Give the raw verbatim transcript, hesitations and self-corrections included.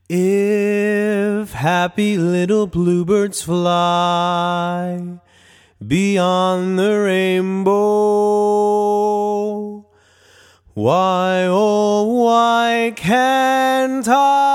If happy little bluebirds fly beyond the rainbow, why, oh, why can't I?